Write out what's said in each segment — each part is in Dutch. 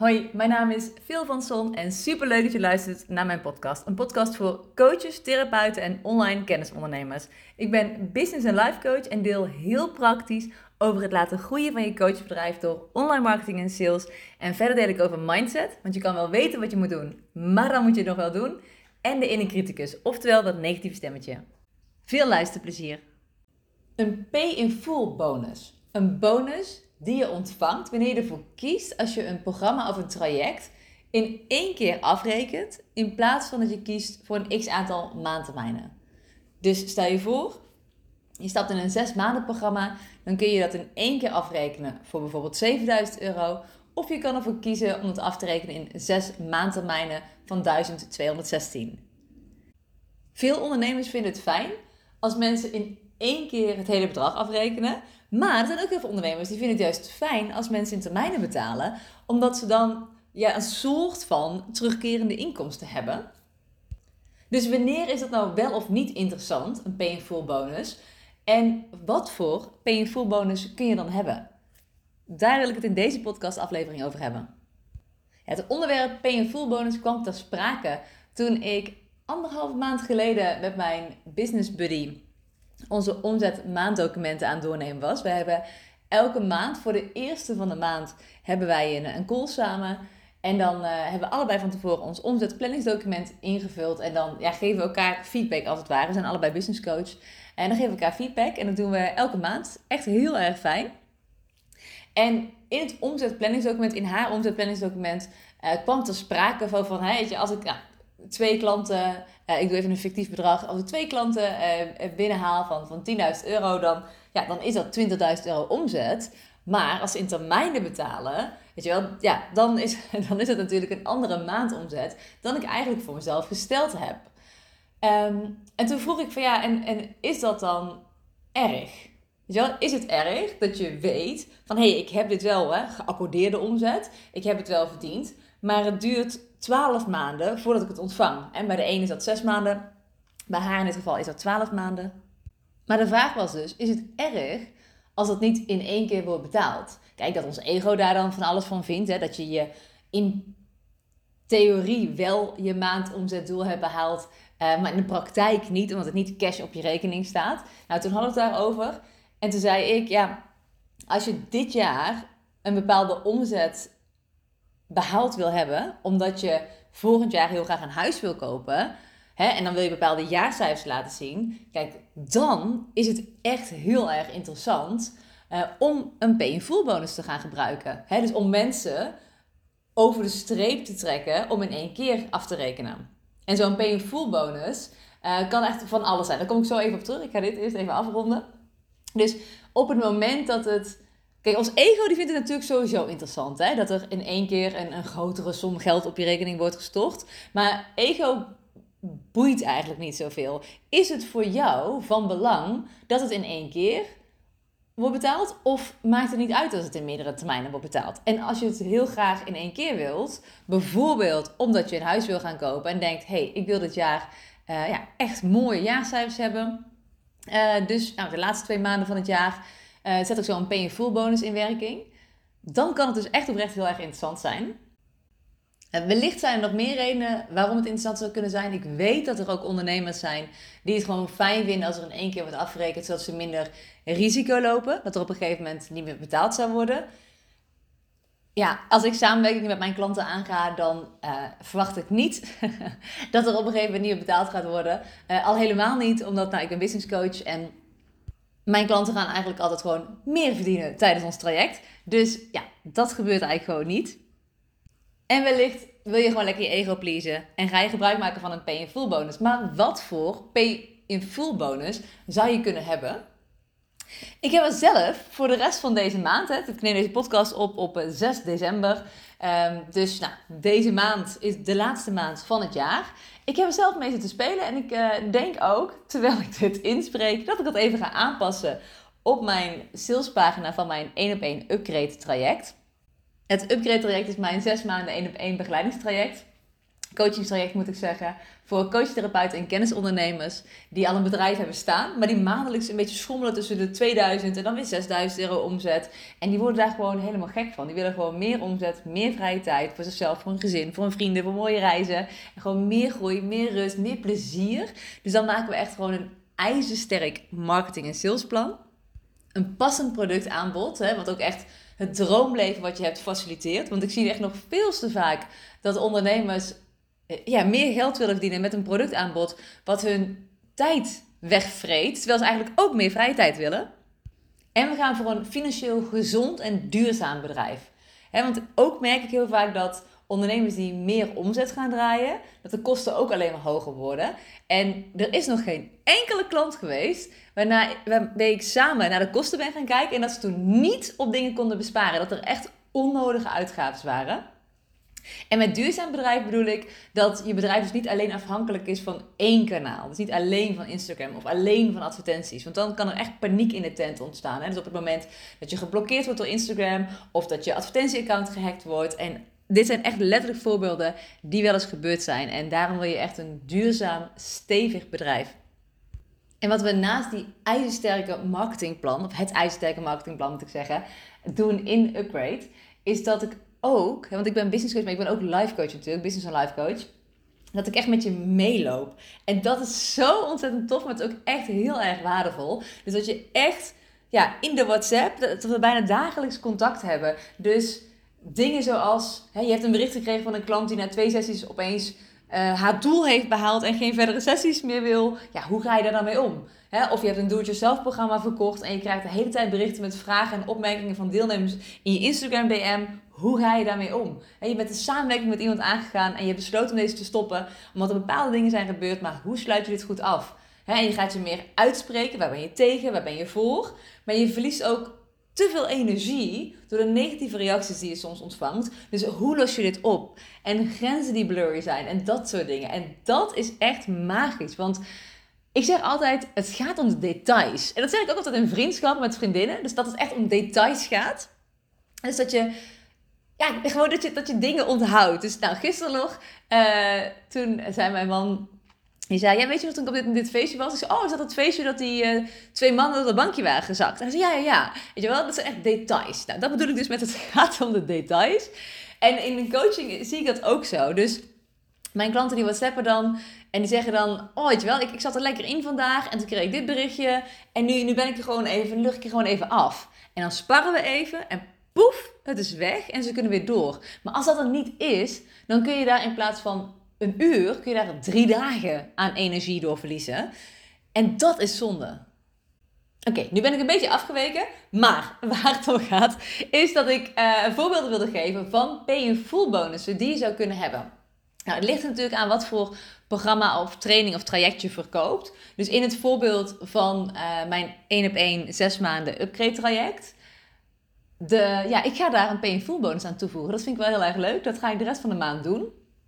Hoi, mijn naam is Phil van Son en superleuk dat je luistert naar mijn podcast. Een podcast voor coaches, therapeuten en online kennisondernemers. Ik ben business en life coach en deel heel praktisch over het laten groeien van je coachbedrijf door online marketing en sales. En verder deel ik over mindset, want je kan wel weten wat je moet doen, maar dan moet je het nog wel doen. En de inner criticus, oftewel dat negatieve stemmetje. Veel luisterplezier. Een pay-in-full bonus. Een bonus die je ontvangt wanneer je ervoor kiest als je een programma of een traject in 1 keer afrekent, in plaats van dat je kiest voor een x-aantal maandtermijnen. Dus stel je voor, je stapt in een 6 maanden programma, dan kun je dat in 1 keer afrekenen voor bijvoorbeeld €7.000. Of je kan ervoor kiezen om het af te rekenen in 6 maandtermijnen van 1.216. Veel ondernemers vinden het fijn als mensen in 1 keer het hele bedrag afrekenen. Maar er zijn ook heel veel ondernemers die vinden het juist fijn als mensen in termijnen betalen. Omdat ze dan een soort van terugkerende inkomsten hebben. Dus wanneer is dat nou wel of niet interessant, een pay-in-full bonus? En wat voor pay-in-full bonus kun je dan hebben? Daar wil ik het in deze podcastaflevering over hebben. Het onderwerp pay-in-full bonus kwam ter sprake toen ik 1,5 maand geleden met mijn business buddy onze omzet-maanddocumenten aan het doornemen was. We hebben elke maand, voor de eerste van de maand, hebben wij een call samen. En dan hebben we allebei van tevoren ons omzetplanningsdocument ingevuld. En dan geven we elkaar feedback als het ware. We zijn allebei business coach. En dan geven we elkaar feedback. En dat doen we elke maand. Echt heel erg fijn. En in het omzetplanningsdocument, in haar omzetplanningsdocument, kwam ter sprake van weet je, als ik 2 klanten, ik doe even een fictief bedrag, als ik 2 klanten binnenhaal van €10.000, dan is dat €20.000 omzet. Maar als ze in termijnen betalen, weet je wel, dan is het natuurlijk een andere maandomzet dan ik eigenlijk voor mezelf gesteld heb. En toen vroeg ik van en is dat dan erg? Weet je wel, is het erg dat je weet van ik heb dit wel geaccordeerde omzet, ik heb het wel verdiend, maar het duurt 12 maanden voordat ik het ontvang. En bij de ene is dat 6 maanden, bij haar in dit geval is dat 12 maanden. Maar de vraag was dus, is het erg als dat niet in 1 keer wordt betaald? Kijk, dat ons ego daar dan van alles van vindt, dat je in theorie wel je maandomzetdoel hebt behaald, maar in de praktijk niet, omdat het niet cash op je rekening staat. Nou, toen hadden we het daarover. En toen zei ik, als je dit jaar een bepaalde omzet behaald wil hebben, omdat je volgend jaar heel graag een huis wil kopen, en dan wil je bepaalde jaarcijfers laten zien, kijk, dan is het echt heel erg interessant om een pay-in-full bonus te gaan gebruiken. Dus om mensen over de streep te trekken om in 1 keer af te rekenen. En zo'n pay-in-full bonus kan echt van alles zijn. Daar kom ik zo even op terug. Ik ga dit eerst even afronden. Dus op het moment dat het... Kijk, ons ego die vindt het natuurlijk sowieso interessant. Dat er in 1 keer een grotere som geld op je rekening wordt gestort. Maar ego boeit eigenlijk niet zoveel. Is het voor jou van belang dat het in 1 keer wordt betaald? Of maakt het niet uit als het in meerdere termijnen wordt betaald? En als je het heel graag in 1 keer wilt, bijvoorbeeld omdat je een huis wil gaan kopen en denkt, ik wil dit jaar echt mooie jaarcijfers hebben. Dus de laatste 2 maanden van het jaar zet ik zo een pay-in-full bonus in werking. Dan kan het dus echt oprecht heel erg interessant zijn. Wellicht zijn er nog meer redenen waarom het interessant zou kunnen zijn. Ik weet dat er ook ondernemers zijn die het gewoon fijn vinden als er in 1 keer wordt afgerekend, zodat ze minder risico lopen. Dat er op een gegeven moment niet meer betaald zou worden. Als ik samenwerking met mijn klanten aanga, dan verwacht ik niet dat er op een gegeven moment niet meer betaald gaat worden. Al helemaal niet, omdat ik ben business coach en mijn klanten gaan eigenlijk altijd gewoon meer verdienen tijdens ons traject. Dus dat gebeurt eigenlijk gewoon niet. En wellicht wil je gewoon lekker je ego pleasen en ga je gebruik maken van een pay-in-full bonus. Maar wat voor pay-in-full bonus zou je kunnen hebben? Ik heb er zelf voor de rest van deze maand, ik neem deze podcast op 6 december. Dus deze maand is de laatste maand van het jaar. Ik heb er zelf mee zitten spelen en ik denk ook, terwijl ik dit inspreek, dat ik dat even ga aanpassen op mijn salespagina van mijn 1-op-1 upgrade traject. Het upgrade traject is mijn 6 maanden 1-op-1 begeleidingstraject. coachingstraject moet ik zeggen, voor coachtherapeuten en kennisondernemers die al een bedrijf hebben staan, maar die maandelijks een beetje schommelen tussen de 2000 en dan weer 6000 euro omzet. En die worden daar gewoon helemaal gek van. Die willen gewoon meer omzet, meer vrije tijd voor zichzelf, voor hun gezin, voor hun vrienden, voor mooie reizen. En gewoon meer groei, meer rust, meer plezier. Dus dan maken we echt gewoon een ijzersterk marketing- en salesplan. Een passend productaanbod, wat ook echt het droomleven wat je hebt faciliteert. Want ik zie echt nog veel te vaak dat ondernemers meer geld willen verdienen met een productaanbod wat hun tijd wegvreet, terwijl ze eigenlijk ook meer vrije tijd willen. En we gaan voor een financieel gezond en duurzaam bedrijf. Want ook merk ik heel vaak dat ondernemers die meer omzet gaan draaien, dat de kosten ook alleen maar hoger worden. En er is nog geen enkele klant geweest waarbij ik samen naar de kosten ben gaan kijken en dat ze toen niet op dingen konden besparen. Dat er echt onnodige uitgaven waren. En met duurzaam bedrijf bedoel ik dat je bedrijf dus niet alleen afhankelijk is van één kanaal. Dus niet alleen van Instagram of alleen van advertenties. Want dan kan er echt paniek in de tent ontstaan. Dus op het moment dat je geblokkeerd wordt door Instagram of dat je advertentieaccount gehackt wordt. En dit zijn echt letterlijk voorbeelden die wel eens gebeurd zijn. En daarom wil je echt een duurzaam, stevig bedrijf. En wat we naast die ijzersterke marketingplan, of het ijzersterke marketingplan moet ik zeggen, doen in Upgrade, is dat ik ook, want ik ben business coach, maar ik ben ook life coach natuurlijk, business en life coach, dat ik echt met je meeloop. En dat is zo ontzettend tof, maar het is ook echt heel erg waardevol. Dus dat je echt, in de WhatsApp, dat we bijna dagelijks contact hebben. Dus dingen zoals, je hebt een bericht gekregen van een klant die na 2 sessies opeens haar doel heeft behaald en geen verdere sessies meer wil. Ja, hoe ga je daar dan mee om? Of je hebt een do-it-yourself programma verkocht en je krijgt de hele tijd berichten met vragen en opmerkingen van deelnemers in je Instagram DM. Hoe ga je daarmee om? Je bent een samenwerking met iemand aangegaan en je hebt besloten om deze te stoppen omdat er bepaalde dingen zijn gebeurd, maar hoe sluit je dit goed af? En je gaat je meer uitspreken, waar ben je tegen, waar ben je voor? Maar je verliest ook te veel energie door de negatieve reacties die je soms ontvangt. Dus hoe los je dit op? En grenzen die blurry zijn en dat soort dingen. En dat is echt magisch, want ik zeg altijd, het gaat om de details. En dat zeg ik ook altijd in vriendschap met vriendinnen. Dus dat het echt om details gaat. Dus dat je, gewoon dat je dingen onthoudt. Dus gisteren nog, toen zei mijn man, die zei, weet je nog toen ik op dit feestje was? Ik zei, is dat het feestje dat die 2 mannen op dat bankje waren gezakt? En hij zei, ja. Weet je wel, dat zijn echt details. Nou, dat bedoel ik dus met het gaat om de details. En in een coaching zie ik dat ook zo. Dus mijn klanten die WhatsAppen dan en die zeggen dan, weet je wel, ik zat er lekker in vandaag en toen kreeg ik dit berichtje en nu ben ik er gewoon even, lucht ik er gewoon even af. En dan sparren we even en poef, het is weg en ze kunnen weer door. Maar als dat er niet is, dan kun je daar in plaats van een uur, kun je daar 3 dagen aan energie door verliezen. En dat is zonde. Oké, nu ben ik een beetje afgeweken, maar waar het om gaat, is dat ik voorbeelden wilde geven van pay-in-full bonussen die je zou kunnen hebben. Nou, het ligt natuurlijk aan wat voor programma of training of traject je verkoopt. Dus in het voorbeeld van mijn 1-op-1 6 maanden upgrade traject. Ik ga daar een pay-in-full bonus aan toevoegen. Dat vind ik wel heel erg leuk. Dat ga ik de rest van de maand doen.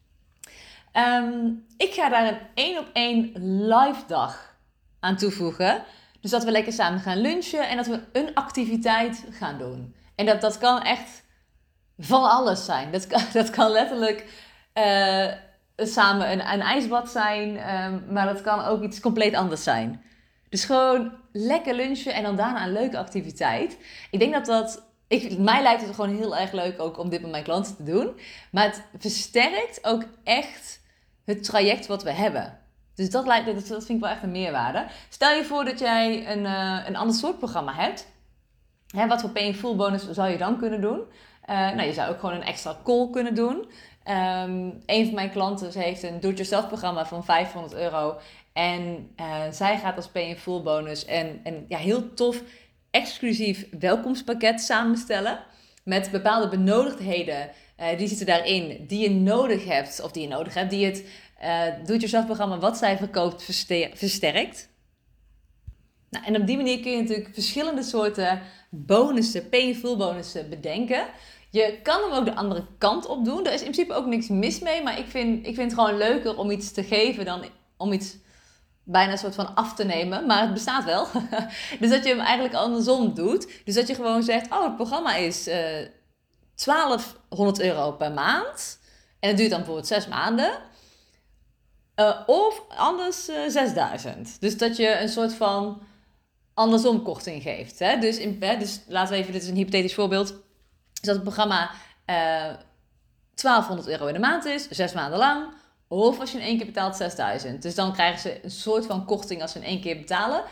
Ik ga daar een 1-op-1 live dag aan toevoegen. Dus dat we lekker samen gaan lunchen en dat we een activiteit gaan doen. En dat kan echt van alles zijn. Dat kan letterlijk samen een ijsbad zijn, maar dat kan ook iets compleet anders zijn. Dus gewoon lekker lunchen en dan daarna een leuke activiteit. Ik denk mij lijkt het gewoon heel erg leuk ook om dit met mijn klanten te doen. Maar het versterkt ook echt het traject wat we hebben. Dus dat vind ik wel echt een meerwaarde. Stel je voor dat jij een ander soort programma hebt. Wat voor pay-in-full bonus zou je dan kunnen doen? Je zou ook gewoon een extra call kunnen doen. Een van mijn klanten, ze heeft een do-it-yourself programma van €500. En zij gaat als pay-in-full bonus een heel tof exclusief welkomstpakket samenstellen. Met bepaalde benodigdheden. Die zitten daarin die je nodig hebt. Of die je nodig hebt. Die het do-it-yourself programma wat zij verkoopt versterkt. Nou, en op die manier kun je natuurlijk verschillende soorten bonussen, pay-in-full bonussen bedenken. Je kan hem ook de andere kant op doen. Er is in principe ook niks mis mee. Maar ik vind het gewoon leuker om iets te geven dan om iets bijna een soort van af te nemen. Maar het bestaat wel. Dus dat je hem eigenlijk andersom doet. Dus dat je gewoon zegt, het programma is €1200 per maand. En het duurt dan bijvoorbeeld 6 maanden. Of anders 6.000. Dus dat je een soort van andersom korting geeft. Hè? Dus laten we even, dit is een hypothetisch voorbeeld. Dus dat het programma €1200 in de maand is, 6 maanden lang. Of als je in één keer betaalt 6.000. Dus dan krijgen ze een soort van korting als ze in één keer betalen.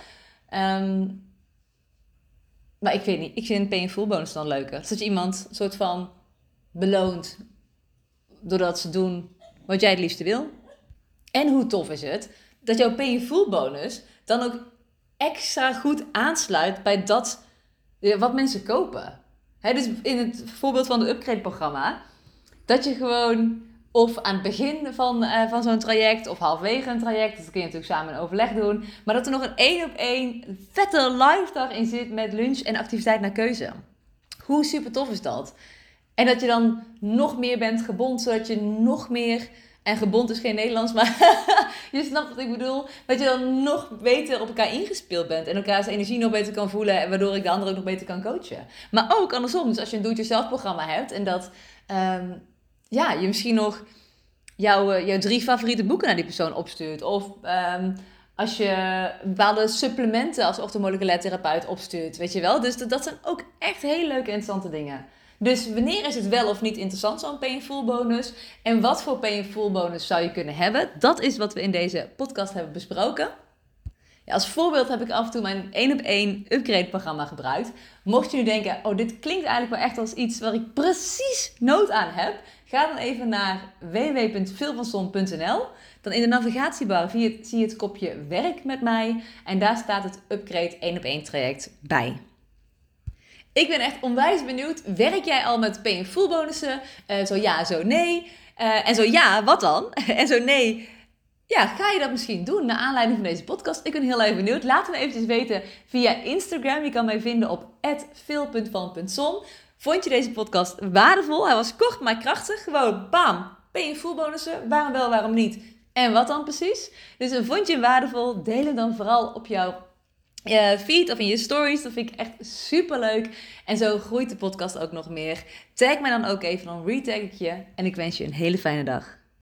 Maar ik weet niet, ik vind pay in full bonus dan leuker. Dus dat je iemand een soort van beloont doordat ze doen wat jij het liefste wil. En hoe tof is het dat jouw pay in full bonus dan ook extra goed aansluit bij dat wat mensen kopen. Dus in het voorbeeld van de upgrade programma, dat je gewoon of aan het begin van zo'n traject of halverwege een traject, dat kun je natuurlijk samen in overleg doen, maar dat er nog een 1-op-1 vette live dag in zit met lunch en activiteit naar keuze. Hoe super tof is dat? En dat je dan nog meer bent gebond, zodat je nog meer, en gebond is geen Nederlands, maar je snapt wat ik bedoel, dat je dan nog beter op elkaar ingespeeld bent en elkaars energie nog beter kan voelen, waardoor ik de ander ook nog beter kan coachen. Maar ook andersom, dus als je een do-it-yourself programma hebt en dat je misschien nog jouw 3 favoriete boeken naar die persoon opstuurt, of als je bepaalde supplementen als orthomoleculair therapeut opstuurt, weet je wel. Dus dat zijn ook echt hele leuke, interessante dingen. Dus wanneer is het wel of niet interessant, zo'n pay in full bonus? En wat voor pay in full bonus zou je kunnen hebben? Dat is wat we in deze podcast hebben besproken. Ja, als voorbeeld heb ik af en toe mijn 1-op-1 upgrade programma gebruikt. Mocht je nu denken, dit klinkt eigenlijk wel echt als iets waar ik precies nood aan heb, ga dan even naar www.philvanson.nl. Dan in de navigatiebar zie je het kopje werk met mij en daar staat het upgrade 1-op-1 traject bij. Ik ben echt onwijs benieuwd. Werk jij al met pay in full bonussen? Zo ja, zo nee. En zo ja, wat dan? En zo nee. Ja, ga je dat misschien doen naar aanleiding van deze podcast? Ik ben heel erg benieuwd. Laat me eventjes weten via Instagram. Je kan mij vinden op @phil.van.son. Vond je deze podcast waardevol? Hij was kort maar krachtig. Gewoon bam, pay in full bonussen. Waarom wel, waarom niet? En wat dan precies? Dus vond je hem waardevol? Deel hem dan vooral op jouw feed of in je stories. Dat vind ik echt super leuk. En zo groeit de podcast ook nog meer. Tag mij dan ook even, dan retag ik je. En ik wens je een hele fijne dag.